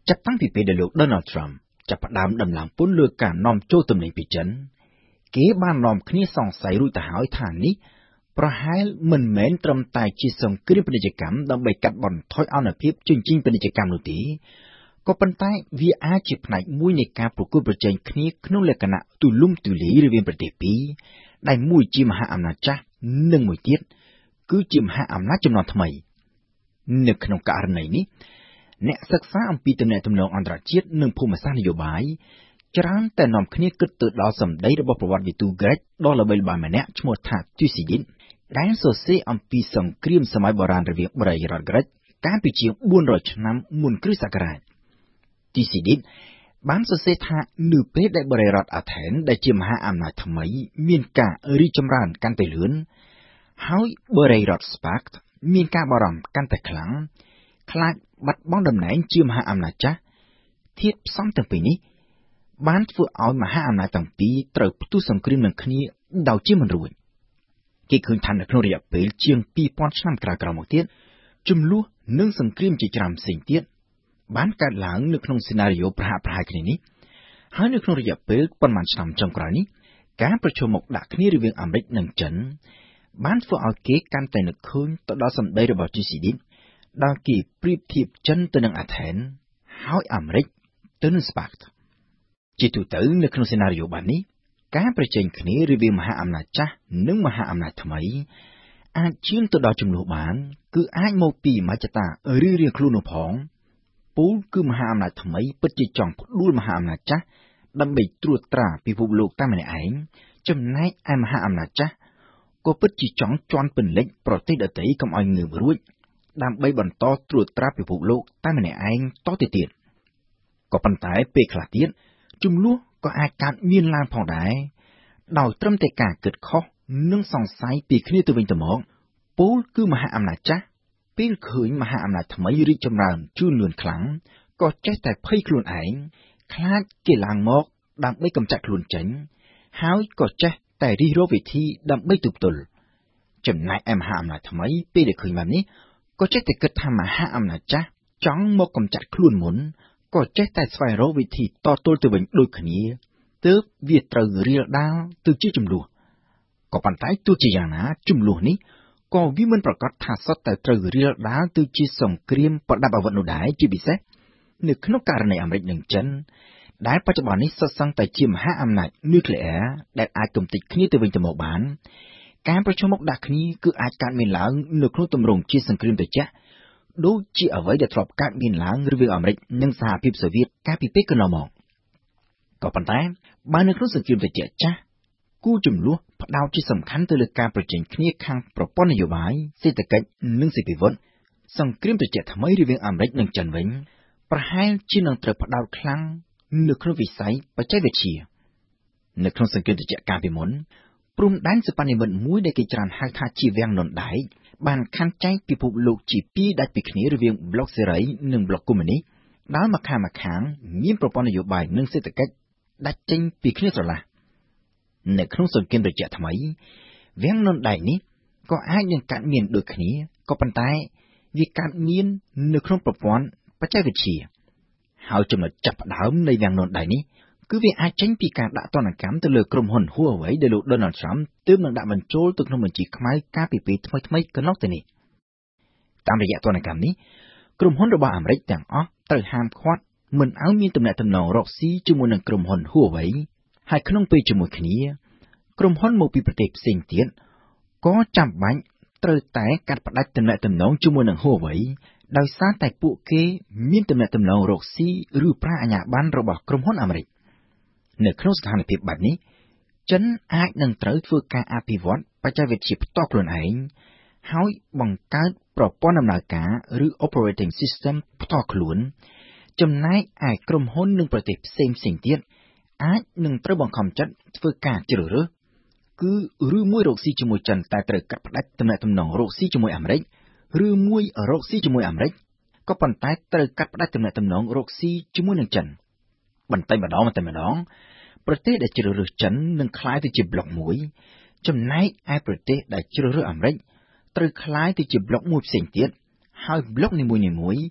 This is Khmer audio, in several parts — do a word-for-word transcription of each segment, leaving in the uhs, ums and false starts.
ចាប់តាំងពីពេលដែលលោក Donald Trump ចាប់ផ្ដើមដំឡើងពន្ធលើការនាំចូលទំនិញពីចិនគេបាននាំគ្នាសង្ស័យរួចទៅហើយថានេះប្រហែលមិនមែនត្រឹមតែជាសង្គ្រាមពាណិជ្ជកម្មដើម្បីកាត់បន្ថយអនុភាពជញ្ជីងពាណិជ្ជកម្មនោះទេក៏ប៉ុន្តែវាអាចជាផ្នែកមួយនៃការប្រកួតប្រជែងគ្នាក្នុងលក្ខណៈទូលំទូលាយរវាងប្រទេសពីរដែលមួយជាមហាអំណាចចាស់និងមួយទៀតគឺជាមហាអំណាចជំនាន់ថ្មីនៅក្នុងករណីនេះអ្នកសិក្សាអំពីទំនាក់ទំនងអន្តរជាតិនិងភូមិសាស្ត្រនយោបាយច្រើនតែនាំគ្នាគិតទៅដល់សម្ដីរបស់ប្រវត្តិវិទូក្រិចដ៏ល្បីល្បាញម្នាក់ឈ្មោះថា Thucydides ដែលសរសេរអំពីសង្គ្រាមសម័យបុរាណរវាងបរិយារដ្ឋក្រិចកាលពីជាងបួនរយឆ្នាំមុនគ្រិស្តសករាជ Thucydides បានសរសេរថានៅពេលដែលបរិយារដ្ឋអាថែនដែលជាមហាអំណាចថ្មីមានការរីកចម្រើនកាន់តែលឿនហើយបរិយារដ្ឋស្ប៉ាកតមានការបារម្ភកាន់តែខ្លាំងខ្លាចបាត់បង់តំណែងជាមហាអំណាចចាស់ធាតុផ្សំទាំងពីរនេះបានធ្វើឲ្យមហាអំណាចទាំងពីរត្រូវផ្ទុះសង្គ្រាមនឹងគ្នាដោយជាមិនរួចគេឃើញថានៅក្នុងរយៈពេលជាងពីរពាន់ឆ្នាំក្រោយៗមកទៀតជំលោះនិងសង្គ្រាមជាច្រើនផ្សេងទៀតបានកើតឡើងនៅក្នុងសេណារីយ៉ូប្រហាក់ប្រហែលគ្នានេះហើយនៅក្នុងរយៈពេលប៉ុន្មានឆ្នាំចុងក្រោយនេះការប្រជុំមុខដាក់គ្នារវាងអាមេរិកនិងចិនបានធ្វើឲ្យគេកាន់តែនឹកឃើញទៅដល់សម្ដីរបស់ Thucydides ដែលគេប្រៀបធៀបចិនទៅនឹងអាថែនហើយអាមេរិកទៅនឹងស្ប៉ាកតជាទូទៅនៅក្នុងសេណារីយ៉ូបែបនេះការប្រជែងគ្នារវាងមហាអំណាចចាស់និងមហាអំណាចថ្មីអាចឈានទៅដល់ជំនួសបានគឺអាចមកពីមជ្ឈតារៀងៗខ្លួននោះផងពូលគឺមហាអំណាចថ្មីពិតជាចង់ផ្ដួលមហាអំណាចចាស់ដើម្បីត្រួតត្រាពិភពលោកតែម្នាក់ឯងចំណែកឯមហាអំណាចចាស់ក៏ពិតជាចង់ជន់ពន្លិចប្រទេសដទៃកុំឲ្យងើបរួចដើម្បីបន្តត្រួតត្រាពិភពលោកតែម្នាក់ឯងតទៅទៀតក៏ប៉ុន្តែពេលខ្លះទៀតជំលោះក៏អាចកើតមានឡើងផងដែរដោយត្រឹមតែការគិតខុសនិងសង្ស័យពីគ្នាទៅវិញទៅមកពូលគឺមហាអំណាចចាស់ពេលឃើញមហាអំណាចថ្មីរីកចម្រើនជឿនលឿនខ្លាំងក៏ចេះតែភ័យខ្លួនឯងខ្លាចគេឡើងមកដើម្បីកម្ចាត់ខ្លួនចេញហើយក៏ចេះតែរិះរកវិធីដើម្បីទប់ទល់ចំណែកឯមហាអំណាចថ្មីពេលដែលឃើញបែបនេះក៏ចេះតែគិតថាមហាអំណាចចាស់ចង់មកកម្ចាត់ខ្លួនមុនក៏ចេះតែស្វែងរកវិធីតទល់ទៅវិញដូចគ្នាទើបវាត្រូវរាលដាលទៅជាចំនួនក៏ប៉ុន្តែទោះជាយ៉ាងណាចំនួននេះក៏វាមិនប្រកាសថាសុទ្ធតែត្រូវរាលដាលទៅជាសង្គ្រាមប្រដាប់អាវុធនោះដែរជាពិសេសនៅក្នុងករណីអាមេរិកនិងចិនដែលបច្ចុប្បន្ននេះសុទ្ធសឹងតែជាមហាអំណាចនុយក្លេអ៊ែរដែលអាចទម្ទេចគ្នាទៅវិញទៅមកបានការប្រជុំមុខដាក់គ្នាគឺអាចកើតមានឡើងនៅក្នុងទម្រង់ជាសង្គ្រាមត្រជាក់ដូចជាអ្វីដែលធ្លាប់កើតមានឡើងរវាងអាមេរិកនិងសហភាពសូវៀតកាលពីពេលកន្លងមកក៏ប៉ុន្តែបើនៅក្នុងសង្គ្រាមត្រជាក់ចាស់គូចំនួនផ្ដោតជាសំខាន់ទៅលើការប្រជែងគ្នាខាងប្រព័ន្ធនយោបាយសេដ្ឋកិច្ចនិងសេដ្ឋកិច្ចសង្គ្រាមត្រជាក់ថ្មីរវាងអាមេរិកនិងចិនវិញប្រហែលជានឹងត្រូវផ្ដោតខ្លាំងនៅក្នុងវិស័យបច្ចេកវិទ្យានៅក្នុងសង្គ្រាមត្រជាក់កាលពីមុនព្រំដែនសិប្បនិម្មិតមួយដែលគេច្រើនហៅថាជាវាំងននដែកបានខណ្ឌចែកពិភពលោកជាពីរដាច់ពីគ្នារវាងប្លុកសេរីនិងប្លុកកុម្មុយនីសដែលម្ខាងម្ខាងមានប្រព័ន្ធនយោបាយនិងសេដ្ឋកិច្ចដាច់ចេញពីគ្នាស្រឡះនៅក្នុងសង្គ្រាមត្រជាក់ថ្មីវាំងននដែកនេះក៏អាចនឹងកើតមានដូចគ្នាក៏ប៉ុន្តែវាកើតមាននៅក្នុងប្រព័ន្ធបច្ចេកវិទ្យាហើយចំណុចចាប់ផ្ដើមនៃវាំងននដែកនេះគឺវាអាចចេញពីការដាក់ទណ្ឌកម្មទៅលើក្រុមហ៊ុន Huawei ដែលលោក Donald Trump ទើបនឹងដាក់បញ្ចូលទៅក្នុងបញ្ជីខ្មៅកាលពីពេលថ្មីៗកន្លងទៅនេះតាមរយៈទណ្ឌកម្មនេះក្រុមហ៊ុនរបស់អាមេរិកទាំងអស់ត្រូវហាមឃាត់មិនឲ្យមានទំនាក់ទំនងរកស៊ីជាមួយនឹងក្រុមហ៊ុន Huawei ហើយក្នុងពេលជាមួយគ្នាក្រុមហ៊ុនមកពីប្រទេសផ្សេងទៀតក៏ចាំបាច់ត្រូវតែកាត់ផ្តាច់ទំនាក់ទំនងជាមួយនឹង Huawei ដោយសារតែពួកគេមានទំនាក់ទំនងរកស៊ីឬប្រាអាជ្ញាប័ណ្ណរបស់ក្រុមហ៊ុនអាមេរិកនៅក្នុងស្ថានភាពបែបនេះចិនអាចនឹងត្រូវធ្វើការអភិវឌ្ឍបច្ចេកវិទ្យាផ្ទាល់ខ្លួនឯងហើយបង្កើតប្រព័ន្ធដំណើរការឬ operating system ផ្ទាល់ខ្លួនចំណែកឯក្រុមហ៊ុននិងប្រទេសផ្សេងៗទៀតអាចនឹងត្រូវបង្ខំចិត្តធ្វើការជ្រើសរើសគឺឬមួយរកស៊ីជាមួយចិនតែត្រូវកាត់ផ្តាច់ទំនាក់ទំនងរកស៊ីជាមួយអាមេរិកឬមួយរកស៊ីជាមួយអាមេរិកក៏ប៉ុន្តែត្រូវកាត់ផ្តាច់ទំនាក់ទំនងរកស៊ីជាមួយនឹងចិនបន្តិចម្ដងបន្តិចម្ដងប្រទេសដែលជ្រើសរើសចិននឹងក្លាយទៅជាប្លុកមួយចំណែកឯប្រទេសដែលជ្រើសរើសអាមេរិកត្រូវក្លាយទៅជាប្លុកមួយផ្សេងទៀតហើយប្លុកនីមួយៗ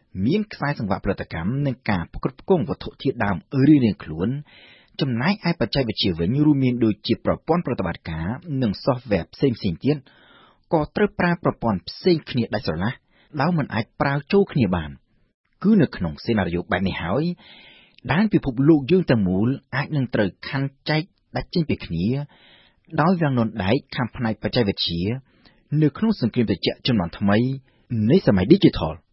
មានខ្សែសង្វាក់ផលិតកម្មនិងការផ្គត់ផ្គង់វត្ថុធាតុដើមរៀងៗខ្លួនចំណែកឯបច្ចេកវិទ្យាវិញរួមមានដូចជាប្រព័ន្ធប្រតិបត្តិការនិង software ផ្សេងៗទៀតក៏ត្រូវប្រើប្រព័ន្ធផ្សេងគ្នាដាច់ស្រឡះដោយមិនអាចប្រើចូលគ្នាបានគឺនៅក្នុងសេណារីយ៉ូបែបនេះហើយដែលពិភពលោកយើងទាំងមូលអាចនឹងត្រូវខណ្ឌចែកដាច់ចេញពីគ្នាដោយវាំងននដែកខាងផ្នែកបច្ចេកវិទ្យានៅក្នុងសង្គ្រាមត្រជាក់ជំនាន់ថ្មីនៃសម័យ Digital